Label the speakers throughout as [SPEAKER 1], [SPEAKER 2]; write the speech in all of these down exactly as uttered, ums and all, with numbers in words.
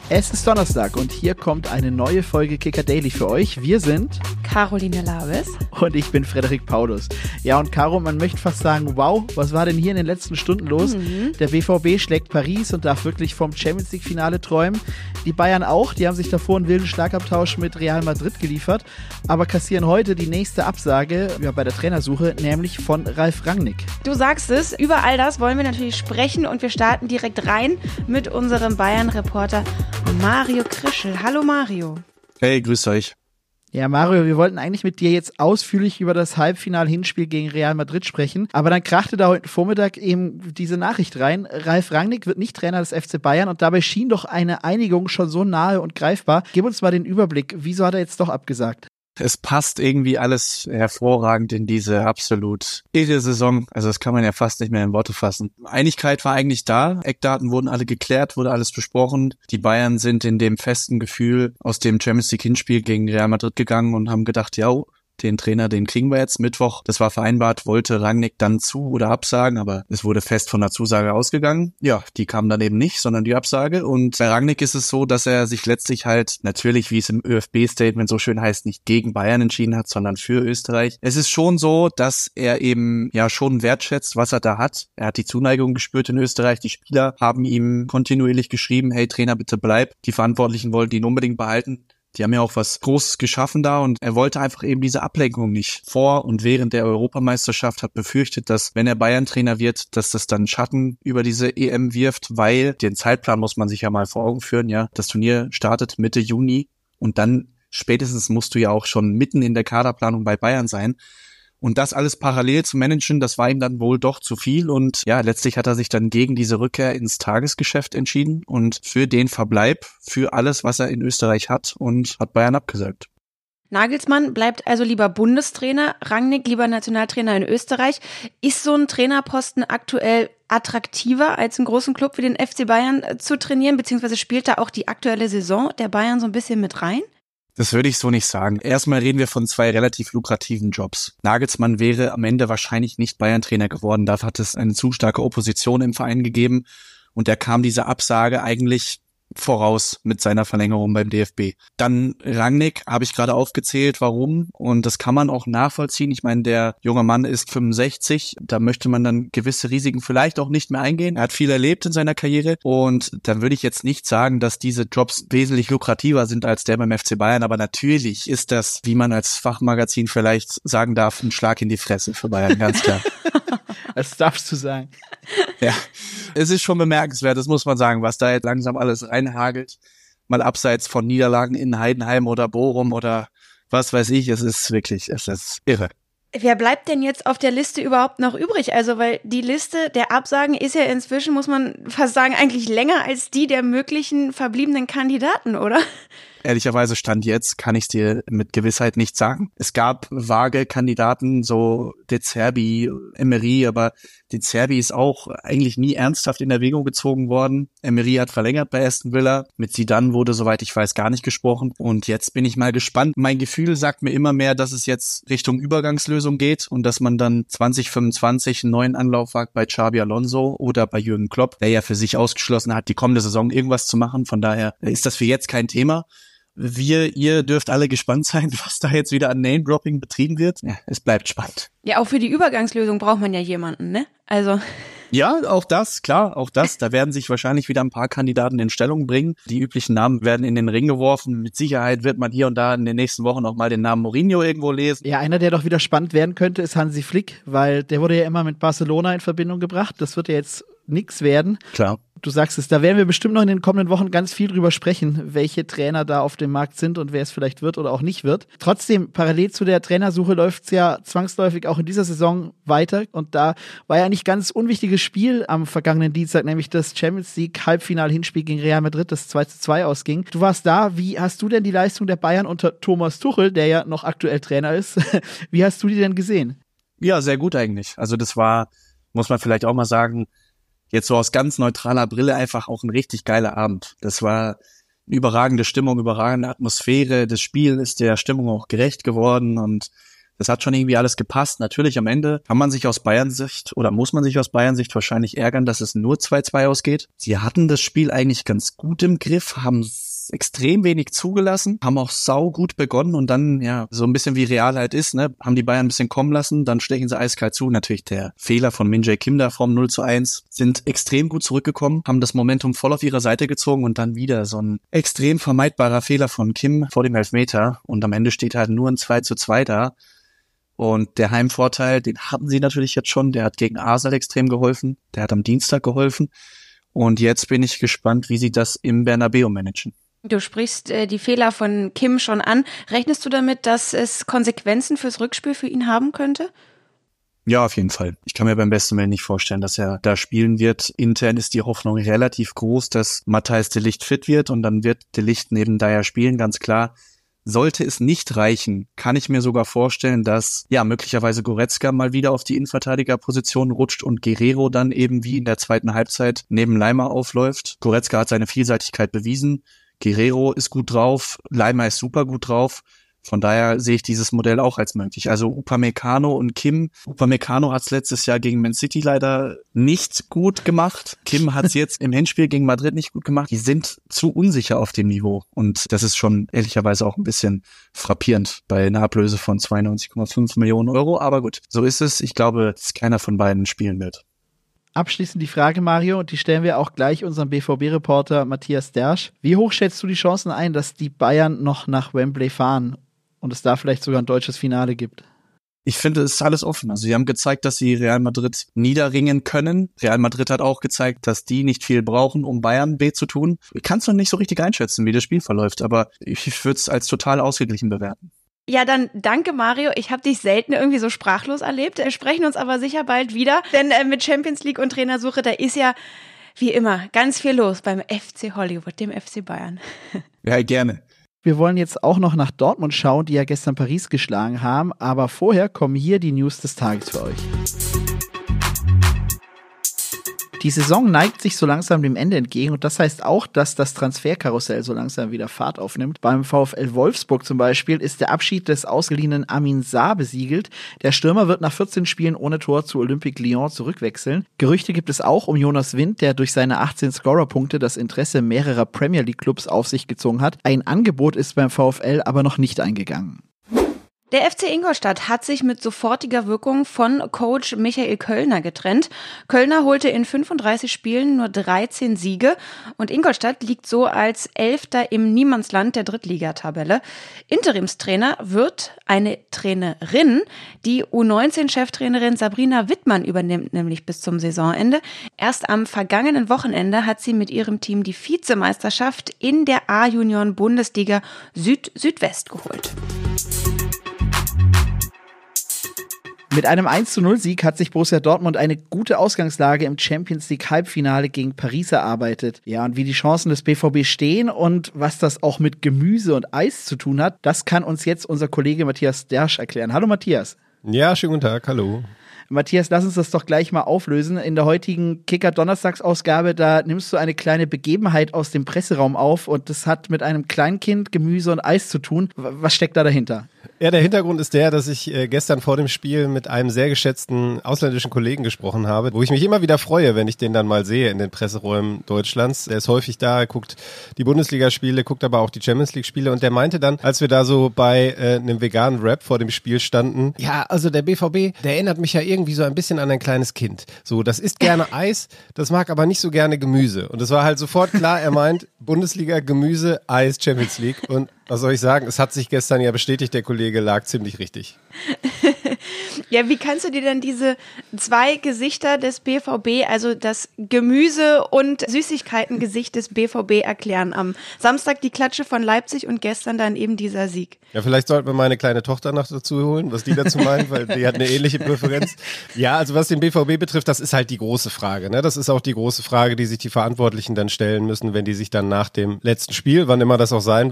[SPEAKER 1] Es ist Donnerstag und hier kommt eine neue Folge Kicker Daily für euch. Wir sind
[SPEAKER 2] Caroline Labes
[SPEAKER 1] und ich bin Frederik Paulus. Ja, und Caro, man möchte fast sagen, wow, was war denn hier in den letzten Stunden los? Mhm. Der B V B schlägt Paris und darf wirklich vom Champions-League-Finale träumen. Die Bayern auch, die haben sich davor einen wilden Schlagabtausch mit Real Madrid geliefert, aber kassieren heute die nächste Absage ja, bei der Trainersuche, nämlich von Ralf Rangnick.
[SPEAKER 2] Du sagst es, über all das wollen wir natürlich sprechen und wir starten direkt rein mit unserem Bayern-Reporter Mario Krischel. Hallo Mario.
[SPEAKER 3] Hey, grüß euch.
[SPEAKER 1] Ja, Mario, wir wollten eigentlich mit dir jetzt ausführlich über das Halbfinal-Hinspiel gegen Real Madrid sprechen, aber dann krachte da heute Vormittag eben diese Nachricht rein. Ralf Rangnick wird nicht Trainer des F C Bayern und dabei schien doch eine Einigung schon so nahe und greifbar. Gib uns mal den Überblick. Wieso hat er jetzt doch abgesagt?
[SPEAKER 3] Es passt irgendwie alles hervorragend in diese absolut irre Saison. Also das kann man ja fast nicht mehr in Worte fassen. Einigkeit war eigentlich da. Eckdaten wurden alle geklärt, wurde alles besprochen. Die Bayern sind in dem festen Gefühl aus dem Champions League Hinspiel gegen Real Madrid gegangen und haben gedacht, ja, den Trainer, den kriegen wir jetzt Mittwoch. Das war vereinbart, wollte Rangnick dann zu- oder absagen, aber es wurde fest von der Zusage ausgegangen. Ja, die kam dann eben nicht, sondern die Absage. Und bei Rangnick ist es so, dass er sich letztlich halt natürlich, wie es im Ö F B-Statement so schön heißt, nicht gegen Bayern entschieden hat, sondern für Österreich. Es ist schon so, dass er eben ja schon wertschätzt, was er da hat. Er hat die Zuneigung gespürt in Österreich. Die Spieler haben ihm kontinuierlich geschrieben, hey Trainer, bitte bleib. Die Verantwortlichen wollten ihn unbedingt behalten. Die haben ja auch was Großes geschaffen da und er wollte einfach eben diese Ablenkung nicht. Vor und während der Europameisterschaft hat befürchtet, dass wenn er Bayern-Trainer wird, dass das dann Schatten über diese E M wirft, weil den Zeitplan muss man sich ja mal vor Augen führen, ja. Das Turnier startet Mitte Juni und dann spätestens musst du ja auch schon mitten in der Kaderplanung bei Bayern sein. Und das alles parallel zu managen, das war ihm dann wohl doch zu viel und ja, letztlich hat er sich dann gegen diese Rückkehr ins Tagesgeschäft entschieden und für den Verbleib, für alles, was er in Österreich hat und hat Bayern abgesagt.
[SPEAKER 2] Nagelsmann bleibt also lieber Bundestrainer, Rangnick lieber Nationaltrainer in Österreich. Ist so ein Trainerposten aktuell attraktiver, als einen großen Club wie den F C Bayern zu trainieren, beziehungsweise spielt da auch die aktuelle Saison der Bayern so ein bisschen mit rein?
[SPEAKER 3] Das würde ich so nicht sagen. Erstmal reden wir von zwei relativ lukrativen Jobs. Nagelsmann wäre am Ende wahrscheinlich nicht Bayern-Trainer geworden. Dafür hat es eine zu starke Opposition im Verein gegeben. Und da kam diese Absage eigentlich voraus mit seiner Verlängerung beim D F B. Dann Rangnick, habe ich gerade aufgezählt, warum. Und das kann man auch nachvollziehen. Ich meine, der junge Mann ist fünfundsechzig. Da möchte man dann gewisse Risiken vielleicht auch nicht mehr eingehen. Er hat viel erlebt in seiner Karriere. Und dann würde ich jetzt nicht sagen, dass diese Jobs wesentlich lukrativer sind als der beim F C Bayern. Aber natürlich ist das, wie man als Fachmagazin vielleicht sagen darf, ein Schlag in die Fresse für Bayern, ganz klar.
[SPEAKER 1] Das darfst du sagen.
[SPEAKER 3] Ja, es ist schon bemerkenswert, das muss man sagen, was da jetzt langsam alles reinhagelt. Mal abseits von Niederlagen in Heidenheim oder Bochum oder was weiß ich, es ist wirklich, es ist irre.
[SPEAKER 2] Wer bleibt denn jetzt auf der Liste überhaupt noch übrig? Also, weil die Liste der Absagen ist ja inzwischen, muss man fast sagen, eigentlich länger als die der möglichen verbliebenen Kandidaten, oder?
[SPEAKER 3] Ehrlicherweise Stand jetzt kann ich es dir mit Gewissheit nicht sagen. Es gab vage Kandidaten, so De Zerbi, Emery, aber De Zerbi ist auch eigentlich nie ernsthaft in Erwägung gezogen worden. Emery hat verlängert bei Aston Villa. Mit Zidane wurde, soweit ich weiß, gar nicht gesprochen. Und jetzt bin ich mal gespannt. Mein Gefühl sagt mir immer mehr, dass es jetzt Richtung Übergangslösung geht und dass man dann zwanzig fünfundzwanzig einen neuen Anlauf wagt bei Xabi Alonso oder bei Jürgen Klopp, der ja für sich ausgeschlossen hat, die kommende Saison irgendwas zu machen. Von daher ist das für jetzt kein Thema. Wir, ihr dürft alle gespannt sein, was da jetzt wieder an Name-Dropping betrieben wird. Ja, es bleibt spannend.
[SPEAKER 2] Ja, auch für die Übergangslösung braucht man ja jemanden, ne? Also.
[SPEAKER 3] Ja, auch das, klar, auch das. Da werden sich wahrscheinlich wieder ein paar Kandidaten in Stellung bringen. Die üblichen Namen werden in den Ring geworfen. Mit Sicherheit wird man hier und da in den nächsten Wochen auch mal den Namen Mourinho irgendwo lesen.
[SPEAKER 1] Ja, einer, der doch wieder spannend werden könnte, ist Hansi Flick, weil der wurde ja immer mit Barcelona in Verbindung gebracht. Das wird ja jetzt nix werden.
[SPEAKER 3] Klar.
[SPEAKER 1] Du sagst es, da werden wir bestimmt noch in den kommenden Wochen ganz viel drüber sprechen, welche Trainer da auf dem Markt sind und wer es vielleicht wird oder auch nicht wird. Trotzdem, parallel zu der Trainersuche läuft's ja zwangsläufig auch in dieser Saison weiter und da war ja nicht ganz unwichtiges Spiel am vergangenen Dienstag, nämlich das Champions League Halbfinal-Hinspiel gegen Real Madrid, das zwei zu zwei ausging. Du warst da, wie hast du denn die Leistung der Bayern unter Thomas Tuchel, der ja noch aktuell Trainer ist, wie hast du die denn gesehen?
[SPEAKER 3] Ja, sehr gut eigentlich. Also das war, muss man vielleicht auch mal sagen, jetzt so aus ganz neutraler Brille einfach auch ein richtig geiler Abend. Das war eine überragende Stimmung, überragende Atmosphäre. Das Spiel ist der Stimmung auch gerecht geworden und Das hat schon irgendwie alles gepasst. Natürlich am Ende kann man sich aus Bayern-Sicht oder muss man sich aus Bayern-Sicht wahrscheinlich ärgern, dass es nur zwei zwei ausgeht. Sie hatten das Spiel eigentlich ganz gut im Griff, haben extrem wenig zugelassen, haben auch sau gut begonnen und dann, ja, so ein bisschen wie Real halt ist, ne, haben die Bayern ein bisschen kommen lassen, dann stechen sie eiskalt zu. Natürlich der Fehler von Min-Jae Kim da vom null zu eins, sind extrem gut zurückgekommen, haben das Momentum voll auf ihre Seite gezogen und dann wieder so ein extrem vermeidbarer Fehler von Kim vor dem Elfmeter und am Ende steht halt nur ein zwei zu zwei da. Und der Heimvorteil, den hatten sie natürlich jetzt schon, der hat gegen Arsenal extrem geholfen, der hat am Dienstag geholfen und jetzt bin ich gespannt, wie sie das im Bernabeu managen.
[SPEAKER 2] Du sprichst äh, die Fehler von Kim schon an. Rechnest du damit, dass es Konsequenzen fürs Rückspiel für ihn haben könnte?
[SPEAKER 3] Ja, auf jeden Fall. Ich kann mir beim besten Willen nicht vorstellen, dass er da spielen wird. Intern ist die Hoffnung relativ groß, dass Matthijs de Ligt fit wird und dann wird de Ligt neben Dyer spielen, ganz klar. Sollte es nicht reichen, kann ich mir sogar vorstellen, dass ja möglicherweise Goretzka mal wieder auf die Innenverteidigerposition rutscht und Guerrero dann eben wie in der zweiten Halbzeit neben Leimer aufläuft. Goretzka hat seine Vielseitigkeit bewiesen. Guerrero ist gut drauf, Leimer ist super gut drauf. Von daher sehe ich dieses Modell auch als möglich. Also Upamecano und Kim. Upamecano hat es letztes Jahr gegen Man City leider nicht gut gemacht. Kim hat es jetzt im Hinspiel gegen Madrid nicht gut gemacht. Die sind zu unsicher auf dem Niveau. Und das ist schon ehrlicherweise auch ein bisschen frappierend bei einer Ablöse von zweiundneunzig Komma fünf Millionen Euro. Aber gut, so ist es. Ich glaube, dass keiner von beiden spielen wird.
[SPEAKER 1] Abschließend die Frage, Mario, und die stellen wir auch gleich unserem B V B-Reporter Matthias Dersch. Wie hoch schätzt du die Chancen ein, dass die Bayern noch nach Wembley fahren und es da vielleicht sogar ein deutsches Finale gibt?
[SPEAKER 3] Ich finde, es ist alles offen. Also sie haben gezeigt, dass sie Real Madrid niederringen können. Real Madrid hat auch gezeigt, dass die nicht viel brauchen, um Bayern B zu tun. Ich kann es noch nicht so richtig einschätzen, wie das Spiel verläuft, aber ich würde es als total ausgeglichen bewerten.
[SPEAKER 2] Ja, dann danke Mario. Ich habe dich selten irgendwie so sprachlos erlebt. Wir sprechen uns aber sicher bald wieder, denn äh, mit Champions League und Trainersuche, da ist ja wie immer ganz viel los beim F C Hollywood, dem F C Bayern.
[SPEAKER 3] Ja, gerne.
[SPEAKER 1] Wir wollen jetzt auch noch nach Dortmund schauen, die ja gestern Paris geschlagen haben, aber vorher kommen hier die News des Tages für euch. Die Saison neigt sich so langsam dem Ende entgegen und das heißt auch, dass das Transferkarussell so langsam wieder Fahrt aufnimmt. Beim VfL Wolfsburg zum Beispiel ist der Abschied des ausgeliehenen Amin Sarr besiegelt. Der Stürmer wird nach vierzehn Spielen ohne Tor zu Olympique Lyon zurückwechseln. Gerüchte gibt es auch um Jonas Wind, der durch seine achtzehn Scorerpunkte das Interesse mehrerer Premier League Clubs auf sich gezogen hat. Ein Angebot ist beim VfL aber noch nicht eingegangen.
[SPEAKER 2] Der F C Ingolstadt hat sich mit sofortiger Wirkung von Coach Michael Kölner getrennt. Kölner holte in fünfunddreißig Spielen nur dreizehn Siege und Ingolstadt liegt so als Elfter im Niemandsland der Drittligatabelle. Interimstrainer wird eine Trainerin. Die U neunzehn-Cheftrainerin Sabrina Wittmann übernimmt nämlich bis zum Saisonende. Erst am vergangenen Wochenende hat sie mit ihrem Team die Vizemeisterschaft in der A-Junioren-Bundesliga Süd-Südwest geholt.
[SPEAKER 1] Mit einem eins zu null Sieg hat sich Borussia Dortmund eine gute Ausgangslage im Champions League Halbfinale gegen Paris erarbeitet. Ja, und wie die Chancen des B V B stehen und was das auch mit Gemüse und Eis zu tun hat, das kann uns jetzt unser Kollege Matthias Dersch erklären. Hallo Matthias.
[SPEAKER 4] Ja, schönen guten Tag, hallo.
[SPEAKER 1] Matthias, lass uns das doch gleich mal auflösen. In der heutigen Kicker-Donnerstagsausgabe, da nimmst du eine kleine Begebenheit aus dem Presseraum auf und das hat mit einem Kleinkind, Gemüse und Eis zu tun. Was steckt da dahinter?
[SPEAKER 4] Ja, der Hintergrund ist der, dass ich äh, gestern vor dem Spiel mit einem sehr geschätzten ausländischen Kollegen gesprochen habe, wo ich mich immer wieder freue, wenn ich den dann mal sehe in den Presseräumen Deutschlands. Der ist häufig da, er guckt die Bundesligaspiele, guckt aber auch die Champions League-Spiele und der meinte dann, als wir da so bei äh, einem veganen Rap vor dem Spiel standen, ja, also der B V B, der erinnert mich ja irgendwie so ein bisschen an ein kleines Kind. So, das isst gerne Eis, das mag aber nicht so gerne Gemüse. Und es war halt sofort klar, er meint Bundesliga, Gemüse, Eis, Champions League und was soll ich sagen? Es hat sich gestern ja bestätigt, der Kollege lag ziemlich richtig.
[SPEAKER 2] Ja, wie kannst du dir denn diese zwei Gesichter des B V B, also das Gemüse- und Süßigkeiten-Gesicht des B V B erklären? Am Samstag die Klatsche von Leipzig und gestern dann eben dieser Sieg.
[SPEAKER 4] Ja, vielleicht sollten wir meine kleine Tochter noch dazu holen, was die dazu meint, weil die hat eine ähnliche Präferenz. Ja, also was den B V B betrifft, das ist halt die große Frage. Ne? Das ist auch die große Frage, die sich die Verantwortlichen dann stellen müssen, wenn die sich dann nach dem letzten Spiel, wann immer das auch sein wird,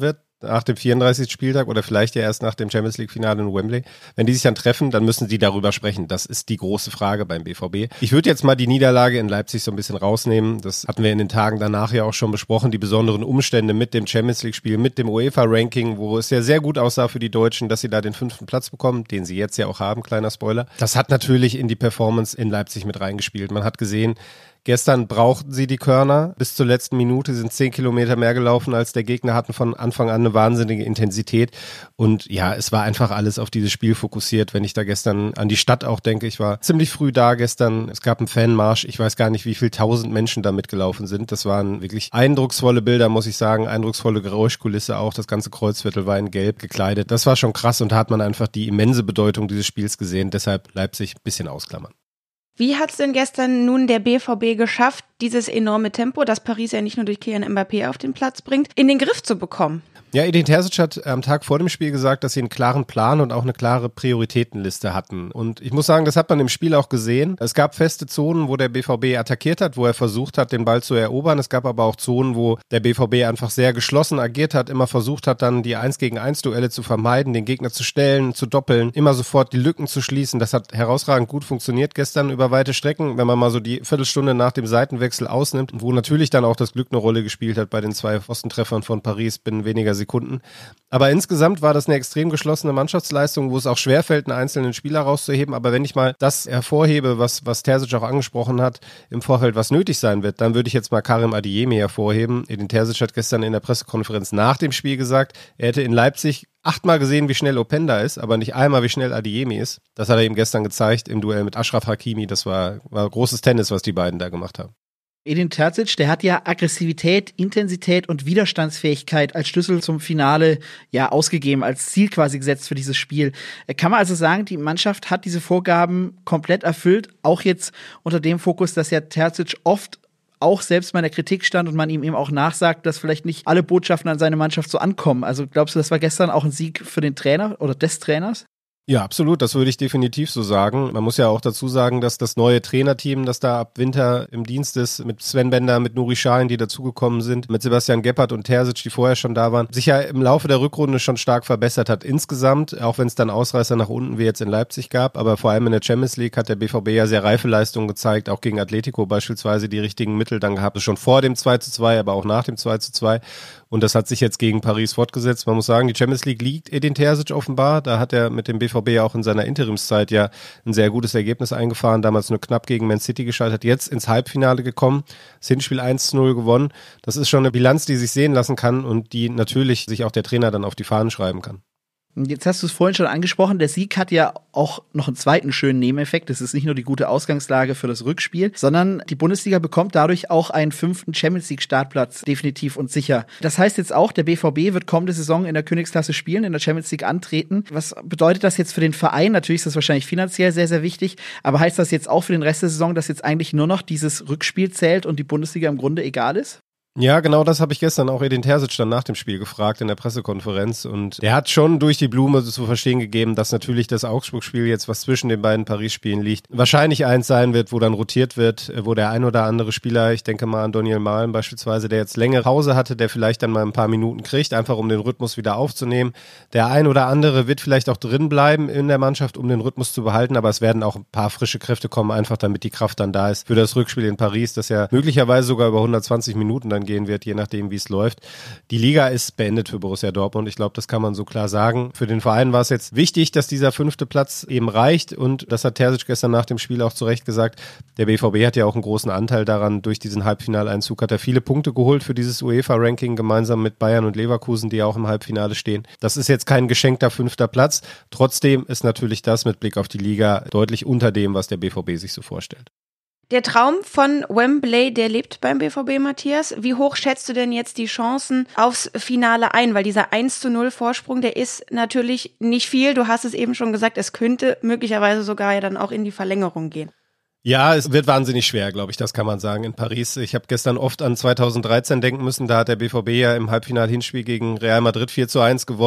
[SPEAKER 4] nach dem vierunddreißigsten Spieltag oder vielleicht ja erst nach dem Champions-League-Finale in Wembley. Wenn die sich dann treffen, dann müssen sie darüber sprechen. Das ist die große Frage beim B V B. Ich würde jetzt mal die Niederlage in Leipzig so ein bisschen rausnehmen. Das hatten wir in den Tagen danach ja auch schon besprochen. Die besonderen Umstände mit dem Champions-League-Spiel, mit dem UEFA-Ranking, wo es ja sehr gut aussah für die Deutschen, dass sie da den fünften Platz bekommen, den sie jetzt ja auch haben, kleiner Spoiler. Das hat natürlich in die Performance in Leipzig mit reingespielt. Man hat gesehen, gestern brauchten sie die Körner. Bis zur letzten Minute sind zehn Kilometer mehr gelaufen als der Gegner, hatten von Anfang an eine wahnsinnige Intensität. Und ja, es war einfach alles auf dieses Spiel fokussiert. Wenn ich da gestern an die Stadt auch denke, ich war ziemlich früh da gestern. Es gab einen Fanmarsch. Ich weiß gar nicht, wie viel tausend Menschen da mitgelaufen sind. Das waren wirklich eindrucksvolle Bilder, muss ich sagen. Eindrucksvolle Geräuschkulisse auch. Das ganze Kreuzviertel war in Gelb gekleidet. Das war schon krass und da hat man einfach die immense Bedeutung dieses Spiels gesehen. Deshalb Leipzig ein bisschen ausklammern.
[SPEAKER 2] Wie hat es denn gestern nun der B V B geschafft, dieses enorme Tempo, das Paris ja nicht nur durch Kylian Mbappé auf den Platz bringt, in den Griff zu bekommen?
[SPEAKER 4] Ja, Edin Terzic hat am Tag vor dem Spiel gesagt, dass sie einen klaren Plan und auch eine klare Prioritätenliste hatten. Und ich muss sagen, das hat man im Spiel auch gesehen. Es gab feste Zonen, wo der B V B attackiert hat, wo er versucht hat, den Ball zu erobern. Es gab aber auch Zonen, wo der B V B einfach sehr geschlossen agiert hat, immer versucht hat, dann die eins gegen eins Duelle zu vermeiden, den Gegner zu stellen, zu doppeln, immer sofort die Lücken zu schließen. Das hat herausragend gut funktioniert gestern über weite Strecken, wenn man mal so die Viertelstunde nach dem Seitenwechsel ausnimmt, wo natürlich dann auch das Glück eine Rolle gespielt hat bei den zwei Pfostentreffern von Paris binnen weniger Sekunden. Aber insgesamt war das eine extrem geschlossene Mannschaftsleistung, wo es auch schwerfällt, einen einzelnen Spieler rauszuheben. Aber wenn ich mal das hervorhebe, was, was Terzic auch angesprochen hat im Vorfeld, was nötig sein wird, dann würde ich jetzt mal Karim Adeyemi hervorheben. Edin Terzic hat gestern in der Pressekonferenz nach dem Spiel gesagt, er hätte in Leipzig achtmal gesehen, wie schnell Openda ist, aber nicht einmal, wie schnell Adeyemi ist. Das hat er ihm gestern gezeigt im Duell mit Achraf Hakimi. Das war, war großes Tennis, was die beiden da gemacht haben.
[SPEAKER 1] Edin Terzic, der hat ja Aggressivität, Intensität und Widerstandsfähigkeit als Schlüssel zum Finale ja ausgegeben, als Ziel quasi gesetzt für dieses Spiel. Kann man also sagen, die Mannschaft hat diese Vorgaben komplett erfüllt, auch jetzt unter dem Fokus, dass ja Terzic oft auch selbst mal in der Kritik stand und man ihm eben auch nachsagt, dass vielleicht nicht alle Botschaften an seine Mannschaft so ankommen. Also glaubst du, das war gestern auch ein Sieg für den Trainer oder des Trainers?
[SPEAKER 4] Ja, absolut, das würde ich definitiv so sagen. Man muss ja auch dazu sagen, dass das neue Trainerteam, das da ab Winter im Dienst ist, mit Sven Bender, mit Nuri Sahin, die dazugekommen sind, mit Sebastian Gebhardt und Terzic, die vorher schon da waren, sich ja im Laufe der Rückrunde schon stark verbessert hat insgesamt, auch wenn es dann Ausreißer nach unten wie jetzt in Leipzig gab, aber vor allem in der Champions League hat der B V B ja sehr reife Leistungen gezeigt, auch gegen Atletico beispielsweise die richtigen Mittel dann gehabt, schon vor dem zwei zu zwei, aber auch nach dem zwei zu zwei. Und das hat sich jetzt gegen Paris fortgesetzt. Man muss sagen, die Champions League liegt Edin Terzic offenbar. Da hat er mit dem B V B auch in seiner Interimszeit ja ein sehr gutes Ergebnis eingefahren. Damals nur knapp gegen Man City gescheitert. Jetzt ins Halbfinale gekommen. Das Hinspiel eins zu null gewonnen. Das ist schon eine Bilanz, die sich sehen lassen kann und die natürlich sich auch der Trainer dann auf die Fahnen schreiben kann.
[SPEAKER 1] Jetzt hast du es vorhin schon angesprochen, der Sieg hat ja auch noch einen zweiten schönen Nebeneffekt. Es ist nicht nur die gute Ausgangslage für das Rückspiel, sondern die Bundesliga bekommt dadurch auch einen fünften Champions-League-Startplatz definitiv und sicher. Das heißt jetzt auch, der B V B wird kommende Saison in der Königsklasse spielen, in der Champions League antreten. Was bedeutet das jetzt für den Verein? Natürlich ist das wahrscheinlich finanziell sehr, sehr wichtig, aber heißt das jetzt auch für den Rest der Saison, dass jetzt eigentlich nur noch dieses Rückspiel zählt und die Bundesliga im Grunde egal ist?
[SPEAKER 4] Ja, genau das habe ich gestern auch Edin Terzic dann nach dem Spiel gefragt in der Pressekonferenz und der hat schon durch die Blume zu verstehen gegeben, dass natürlich das Augsburg-Spiel jetzt, was zwischen den beiden Paris-Spielen liegt, wahrscheinlich eins sein wird, wo dann rotiert wird, wo der ein oder andere Spieler, ich denke mal an Daniel Mahlen beispielsweise, der jetzt längere Pause hatte, der vielleicht dann mal ein paar Minuten kriegt, einfach um den Rhythmus wieder aufzunehmen. Der ein oder andere wird vielleicht auch drin bleiben in der Mannschaft, um den Rhythmus zu behalten, aber es werden auch ein paar frische Kräfte kommen, einfach damit die Kraft dann da ist für das Rückspiel in Paris, das ja möglicherweise sogar über hundertzwanzig Minuten dann gehen wird, je nachdem, wie es läuft. Die Liga ist beendet für Borussia Dortmund. Ich glaube, das kann man so klar sagen. Für den Verein war es jetzt wichtig, dass dieser fünfte Platz eben reicht und das hat Terzic gestern nach dem Spiel auch zu Recht gesagt. Der B V B hat ja auch einen großen Anteil daran. Durch diesen Halbfinaleinzug hat er viele Punkte geholt für dieses UEFA-Ranking gemeinsam mit Bayern und Leverkusen, die auch im Halbfinale stehen. Das ist jetzt kein geschenkter fünfter Platz. Trotzdem ist natürlich das mit Blick auf die Liga deutlich unter dem, was der B V B sich so vorstellt.
[SPEAKER 2] Der Traum von Wembley, der lebt beim B V B, Matthias. Wie hoch schätzt du denn jetzt die Chancen aufs Finale ein? Weil dieser eins zu null Vorsprung, der ist natürlich nicht viel. Du hast es eben schon gesagt, es könnte möglicherweise sogar ja dann auch in die Verlängerung gehen.
[SPEAKER 4] Ja, es wird wahnsinnig schwer, glaube ich, das kann man sagen, in Paris. Ich habe gestern oft an zweitausenddreizehn denken müssen, da hat der B V B ja im Halbfinal-Hinspiel gegen Real Madrid vier zu eins gewonnen.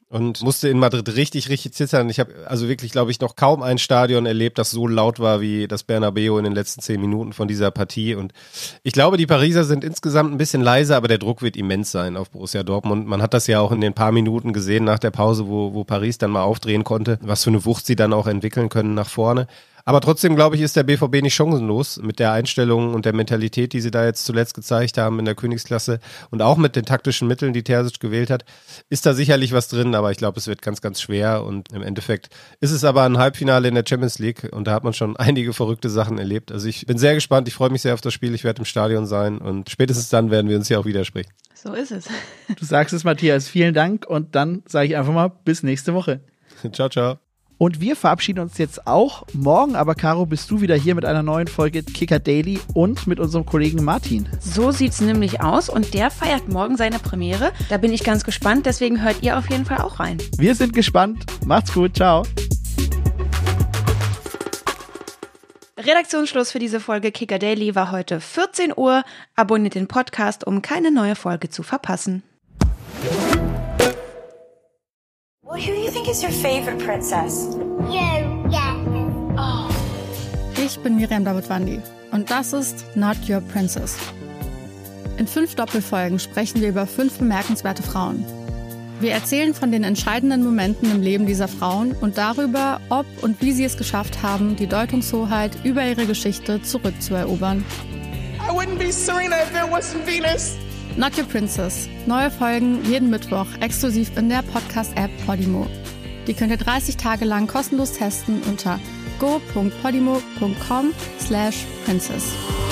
[SPEAKER 4] und musste in Madrid richtig, richtig zittern. Ich habe also wirklich, glaube ich, noch kaum ein Stadion erlebt, das so laut war wie das Bernabeu in den letzten zehn Minuten von dieser Partie. Und ich glaube, die Pariser sind insgesamt ein bisschen leiser, aber der Druck wird immens sein auf Borussia Dortmund. Man hat das ja auch in den paar Minuten gesehen nach der Pause, wo, wo Paris dann mal aufdrehen konnte, was für eine Wucht sie dann auch entwickeln können nach vorne. Aber trotzdem, glaube ich, ist der B V B nicht chancenlos mit der Einstellung und der Mentalität, die sie da jetzt zuletzt gezeigt haben in der Königsklasse und auch mit den taktischen Mitteln, die Terzic gewählt hat, ist da sicherlich was drin, aber ich glaube, es wird ganz, ganz schwer und im Endeffekt ist es aber ein Halbfinale in der Champions League und da hat man schon einige verrückte Sachen erlebt. Also ich bin sehr gespannt, ich freue mich sehr auf das Spiel, ich werde im Stadion sein und spätestens dann werden wir uns hier auch widersprechen.
[SPEAKER 2] So ist es.
[SPEAKER 1] Du sagst es, Matthias, vielen Dank und dann sage ich einfach mal bis nächste Woche.
[SPEAKER 4] Ciao, ciao.
[SPEAKER 1] Und wir verabschieden uns jetzt auch. Morgen aber, Caro, bist du wieder hier mit einer neuen Folge Kicker Daily und mit unserem Kollegen Martin.
[SPEAKER 2] So sieht's nämlich aus und der feiert morgen seine Premiere. Da bin ich ganz gespannt, deswegen hört ihr auf jeden Fall auch rein.
[SPEAKER 1] Wir sind gespannt. Macht's gut. Ciao.
[SPEAKER 2] Redaktionsschluss für diese Folge Kicker Daily war heute vierzehn Uhr. Abonniert den Podcast, um keine neue Folge zu verpassen.
[SPEAKER 5] Well, who do you think is your favorite princess?
[SPEAKER 6] You, yeah.
[SPEAKER 5] Oh.
[SPEAKER 7] Ich bin Miriam Davidwandi und das ist Not Your Princess. In fünf Doppelfolgen sprechen wir über fünf bemerkenswerte Frauen. Wir erzählen von den entscheidenden Momenten im Leben dieser Frauen und darüber, ob und wie sie es geschafft haben, die Deutungshoheit über ihre Geschichte zurückzuerobern.
[SPEAKER 8] I wouldn't be Serena if there wasn't Venus.
[SPEAKER 7] Not Your Princess. Neue Folgen jeden Mittwoch exklusiv in der Podcast-App Podimo. Die könnt ihr dreißig Tage lang kostenlos testen unter go punkt podimo punkt com slash princess.